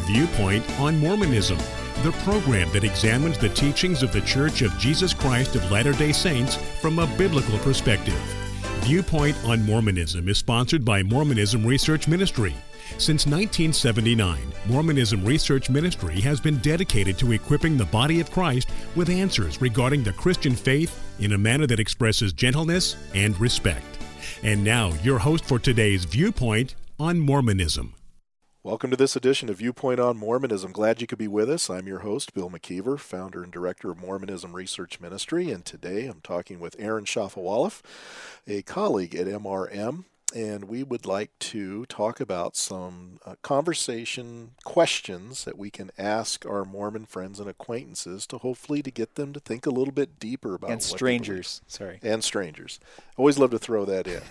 Viewpoint on Mormonism, the program that examines the teachings of the Church of Jesus Christ of Latter-day Saints from a biblical perspective. Viewpoint on Mormonism is sponsored by Mormonism Research Ministry. Since 1979, Mormonism Research Ministry has been dedicated to equipping the body of Christ with answers regarding the Christian faith in a manner that expresses gentleness and respect. And now, your host for today's Viewpoint on Mormonism. Welcome to this edition of Viewpoint on Mormonism. Glad you could be with us. I'm your host, Bill McKeever, founder and director of Mormonism Research Ministry, and today I'm talking with Aaron Shafovaloff, a colleague at MRM, and we would like to talk about some conversation questions that we can ask our Mormon friends and acquaintances to hopefully to get them to think a little bit deeper about and strangers. And strangers. Always love to throw that in.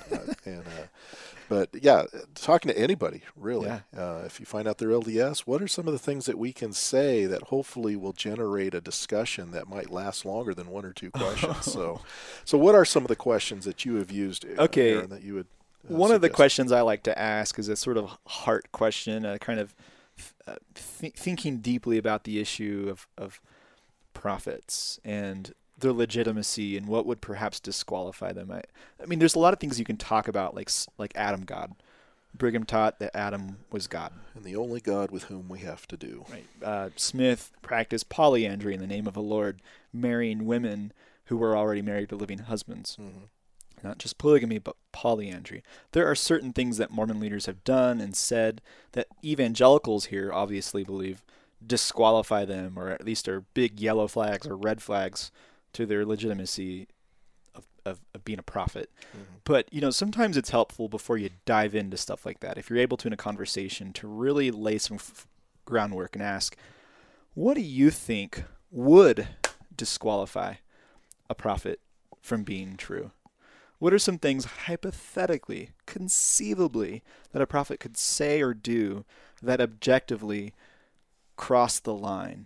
But yeah, talking to anybody, really. Yeah. If you find out they're LDS, what are some of the things that we can say that hopefully will generate a discussion that might last longer than one or two questions? So what are some of the questions that you have used, Aaron, that you would One of the questions I like to ask is a sort of heart question, kind of thinking deeply about the issue of prophets and their legitimacy and what would perhaps disqualify them. I mean, there's a lot of things you can talk about, like Adam God. Brigham taught that Adam was God. And the only God with whom we have to do. Right. Smith practiced polyandry in the name of the Lord, marrying women who were already married to living husbands. Mm-hmm. Not just polygamy, but polyandry. There are certain things that Mormon leaders have done and said that evangelicals here obviously believe disqualify them, or at least are big yellow flags or red flags to their legitimacy of being a prophet. Mm-hmm. But, sometimes it's helpful before you dive into stuff like that, if you're able to in a conversation, to really lay some groundwork and ask, what do you think would disqualify a prophet from being true? What are some things hypothetically, conceivably, that a prophet could say or do that objectively cross the line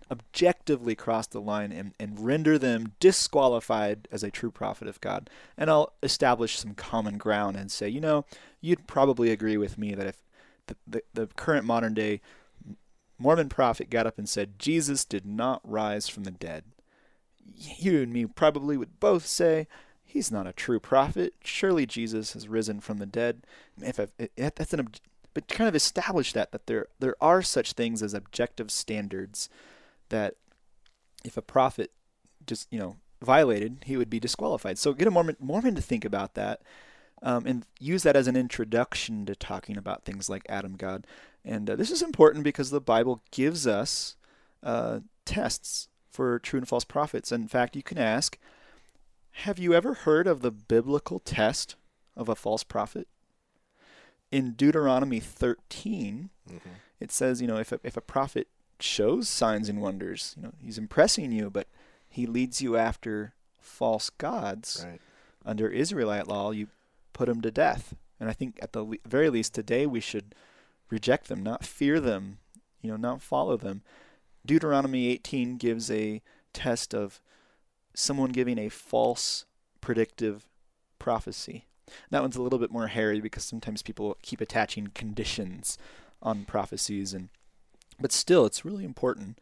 and render them disqualified as a true prophet of God? And I'll establish some common ground and say, you'd probably agree with me that if the current modern day Mormon prophet got up and said, Jesus did not rise from the dead, you and me probably would both say, he's not a true prophet. Surely Jesus has risen from the dead. But kind of establish that there are such things as objective standards that if a prophet just violated, he would be disqualified. So get a Mormon to think about that, and use that as an introduction to talking about things like Adam God. And this is important because the Bible gives us tests for true and false prophets. In fact, you can ask, have you ever heard of the biblical test of a false prophet? In Deuteronomy 13, mm-hmm. It says, if a prophet shows signs and wonders, he's impressing you, but he leads you after false gods, right. Under Israelite law, you put him to death. And I think at the very least today we should reject them, not fear them, not follow them. Deuteronomy 18 gives a test of someone giving a false predictive prophecy. That one's a little bit more hairy because sometimes people keep attaching conditions on prophecies, but still, it's really important.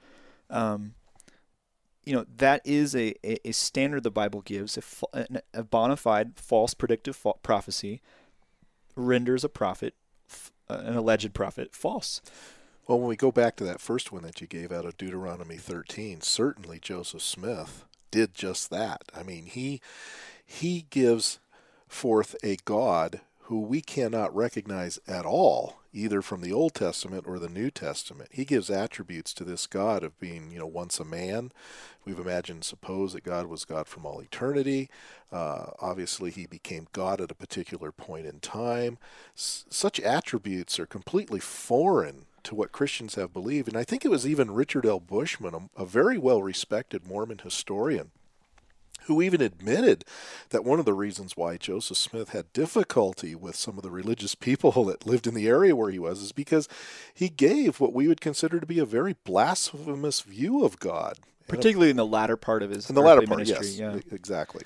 That is a standard the Bible gives. A bona fide false predictive prophecy renders a prophet, an alleged prophet, false. Well, when we go back to that first one that you gave out of Deuteronomy 13, certainly Joseph Smith did just that. I mean, he gives forth a God who we cannot recognize at all, either from the Old Testament or the New Testament. He gives attributes to this God of being, once a man. We've suppose that God was God from all eternity. Obviously, he became God at a particular point in time. Such attributes are completely foreign to what Christians have believed. And I think it was even Richard L. Bushman, a very well-respected Mormon historian, who even admitted that one of the reasons why Joseph Smith had difficulty with some of the religious people that lived in the area where he was is because he gave what we would consider to be a very blasphemous view of God. Particularly in the latter part of his ministry. Yes, yeah. Exactly.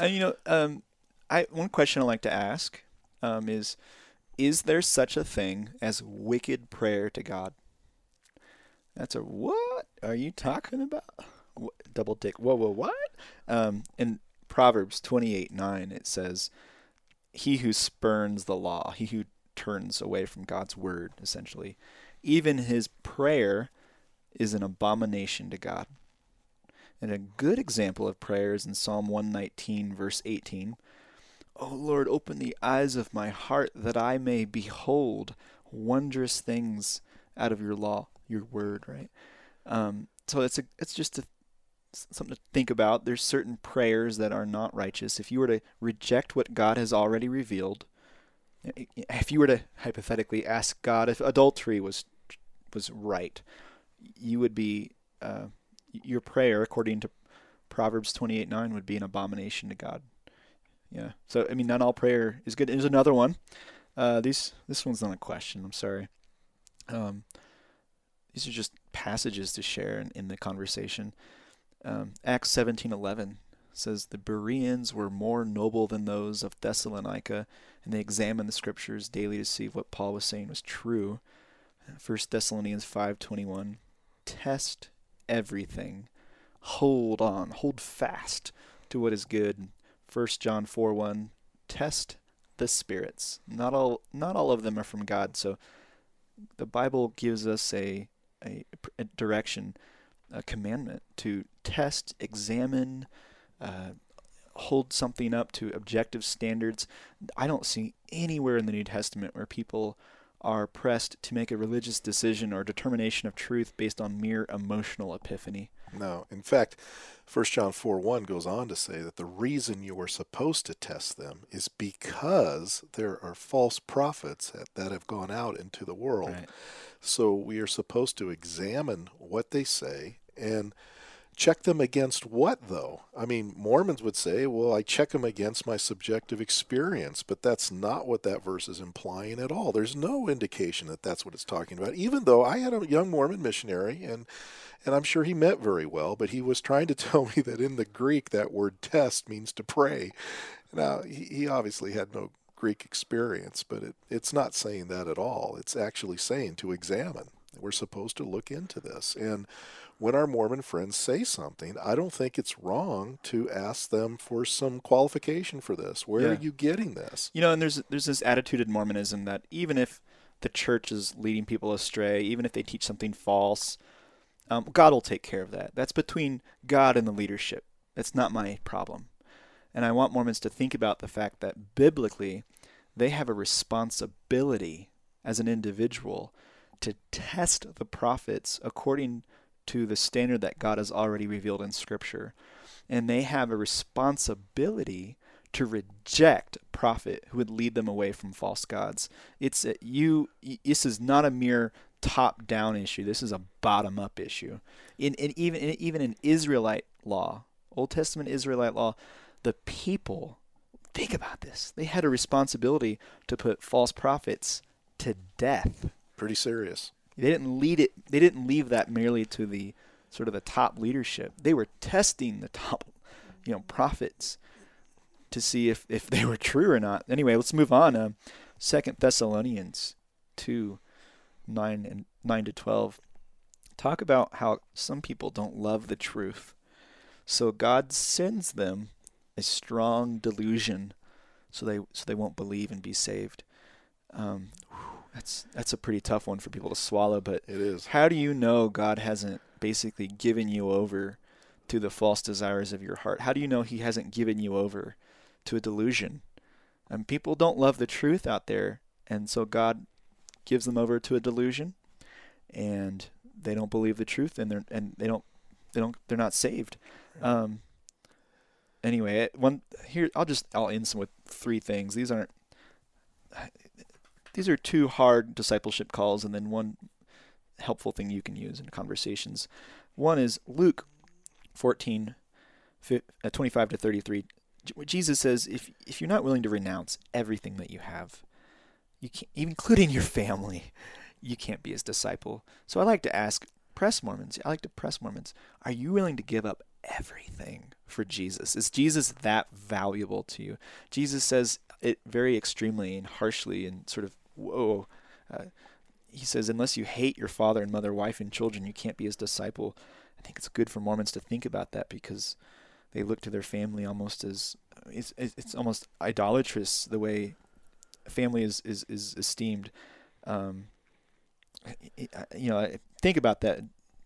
One question I like to ask is there such a thing as wicked prayer to God? That's a what are you talking about? Double take. Whoa, what? In Proverbs 28:9, it says, he who spurns the law, he who turns away from God's word, essentially, even his prayer is an abomination to God. And a good example of prayer is in Psalm 119, verse 18. O Lord, open the eyes of my heart that I may behold wondrous things out of your law, your word, right? So it's just something to think about. There's certain prayers that are not righteous. If you were to reject what God has already revealed, if you were to hypothetically ask God if adultery was right, you would be your prayer, according to Proverbs 28:9, would be an abomination to God. Yeah. So, I mean, not all prayer is good. There's another one. This one's not a question. I'm sorry. These are just passages to share in the conversation. Acts 17:11 says, the Bereans were more noble than those of Thessalonica, and they examined the scriptures daily to see if what Paul was saying was true. 1 Thessalonians 5:21, test everything. Hold fast to what is good. 1 John 4:1, test the spirits. Not all of them are from God. So the Bible gives us a direction, a commandment to test, examine, hold something up to objective standards. I don't see anywhere in the New Testament where people are pressed to make a religious decision or determination of truth based on mere emotional epiphany. No. In fact, 1 John 4:1 goes on to say that the reason you are supposed to test them is because there are false prophets that have gone out into the world. Right. So we are supposed to examine what they say and check them against what, though? I mean, Mormons would say, well, I check them against my subjective experience, but that's not what that verse is implying at all. There's no indication that that's what it's talking about, even though I had a young Mormon missionary, and I'm sure he meant very well, but he was trying to tell me that in the Greek, that word test means to pray. Now, he obviously had no Greek experience, but it's not saying that at all. It's actually saying to examine. We're supposed to look into this. And when our Mormon friends say something, I don't think it's wrong to ask them for some qualification for this. Where are you getting this? You know, and there's this attitude in Mormonism that even if the church is leading people astray, even if they teach something false, God will take care of that. That's between God and the leadership. That's not my problem. And I want Mormons to think about the fact that biblically, they have a responsibility as an individual to test the prophets according to the standard that God has already revealed in Scripture. And they have a responsibility to reject a prophet who would lead them away from false gods. This is not a mere top-down issue. This is a bottom-up issue. Even in Israelite law, Old Testament Israelite law, the people, think about this, they had a responsibility to put false prophets to death. Pretty serious. They didn't leave that merely to the sort of the top leadership. They were testing the top, prophets to see if they were true or not. Anyway, let's move on. 2 Thessalonians 2:9-12. Talk about how some people don't love the truth. So God sends them a strong delusion so they won't believe and be saved. That's a pretty tough one for people to swallow, but it is. How do you know God hasn't basically given you over to the false desires of your heart? How do you know he hasn't given you over to a delusion? And people don't love the truth out there, and so God gives them over to a delusion, and they don't believe the truth, and they're not saved. Anyway, I'll end with three things. These are two hard discipleship calls, and then one helpful thing you can use in conversations. One is Luke 14:25-33. Jesus says, if you're not willing to renounce everything that you have, you can't, including your family, you can't be his disciple. So I like to press Mormons, are you willing to give up everything for Jesus? Is Jesus that valuable to you? Jesus says it very extremely and harshly and sort of, he says, unless you hate your father and mother, wife and children, you can't be his disciple. I think it's good for Mormons to think about that, because they look to their family almost as, it's almost idolatrous the way family is esteemed. Think about that.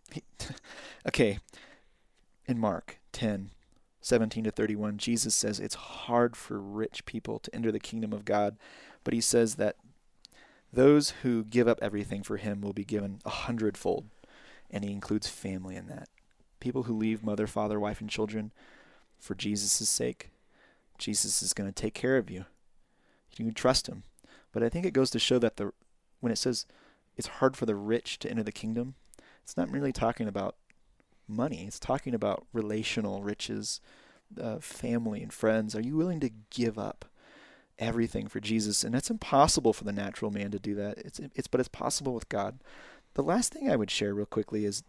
Okay, in Mark 10:17-31, Jesus says it's hard for rich people to enter the kingdom of God, but he says that those who give up everything for him will be given 100-fold, and he includes family in that. People who leave mother, father, wife, and children for Jesus' sake, Jesus is going to take care of you. You can trust him. But I think it goes to show that when it says it's hard for the rich to enter the kingdom, it's not merely talking about money. It's talking about relational riches, family and friends. Are you willing to give up everything for Jesus? And that's impossible for the natural man to do that. But it's possible with God. The last thing I would share real quickly is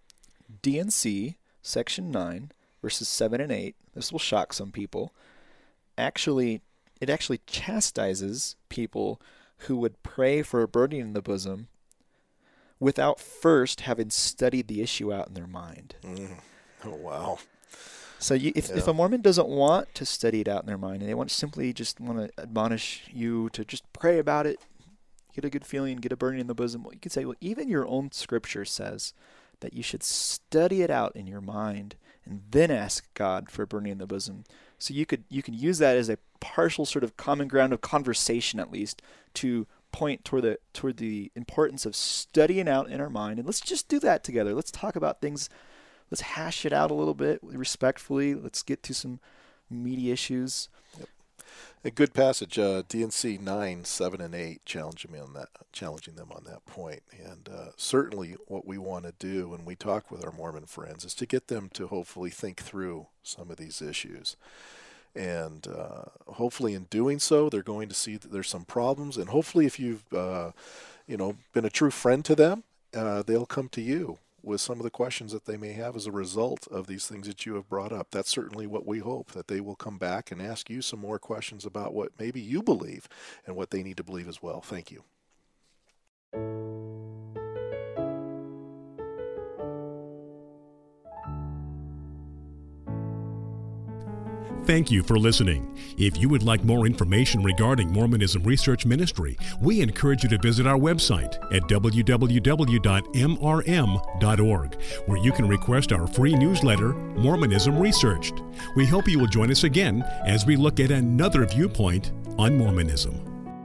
D&C section 9, verses 7 and 8. This will shock some people. It actually chastises people who would pray for a burden in the bosom without first having studied the issue out in their mind. Oh, wow. So if a Mormon doesn't want to study it out in their mind, and they want to admonish you to just pray about it, get a good feeling, get a burning in the bosom, well, you could say, well, even your own scripture says that you should study it out in your mind and then ask God for a burning in the bosom. So you can use that as a partial sort of common ground of conversation, at least, to point toward the importance of studying out in our mind. And let's just do that together. Let's talk about things. Let's hash it out a little bit respectfully. Let's get to some meaty issues. Yep. A good passage, D&C 9, 7, and 8, challenging them on that point. And certainly what we want to do when we talk with our Mormon friends is to get them to hopefully think through some of these issues. And hopefully in doing so, they're going to see that there's some problems. And hopefully if you've been a true friend to them, they'll come to you with some of the questions that they may have as a result of these things that you have brought up. That's certainly what we hope, that they will come back and ask you some more questions about what maybe you believe and what they need to believe as well. Thank you. Thank you for listening. If you would like more information regarding Mormonism Research Ministry, we encourage you to visit our website at www.mrm.org, where you can request our free newsletter, Mormonism Researched. We hope you will join us again as we look at another viewpoint on Mormonism.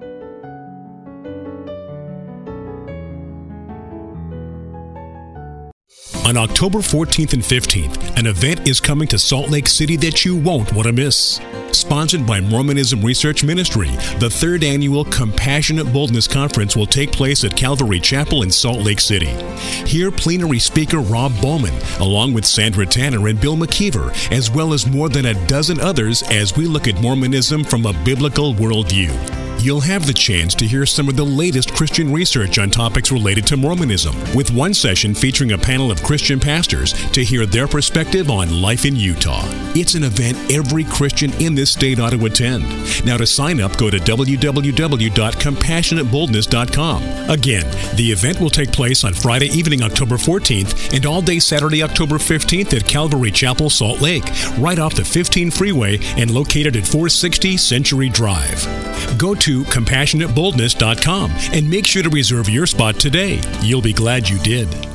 On October 14th and 15th, an event is coming to Salt Lake City that you won't want to miss. Sponsored by Mormonism Research Ministry, the 3rd annual Compassionate Boldness Conference will take place at Calvary Chapel in Salt Lake City. Hear plenary speaker Rob Bowman, along with Sandra Tanner and Bill McKeever, as well as more than a dozen others as we look at Mormonism from a biblical worldview. You'll have the chance to hear some of the latest Christian research on topics related to Mormonism, with one session featuring a panel of Christian pastors to hear their perspective on life in Utah. It's an event every Christian in this state ought to attend. Now to sign up, go to www.compassionateboldness.com. Again, the event will take place on Friday evening, October 14th, and all day Saturday, October 15th at Calvary Chapel, Salt Lake, right off the 15 freeway and located at 460 Century Drive. Go to compassionateboldness.com and make sure to reserve your spot today. You'll be glad you did.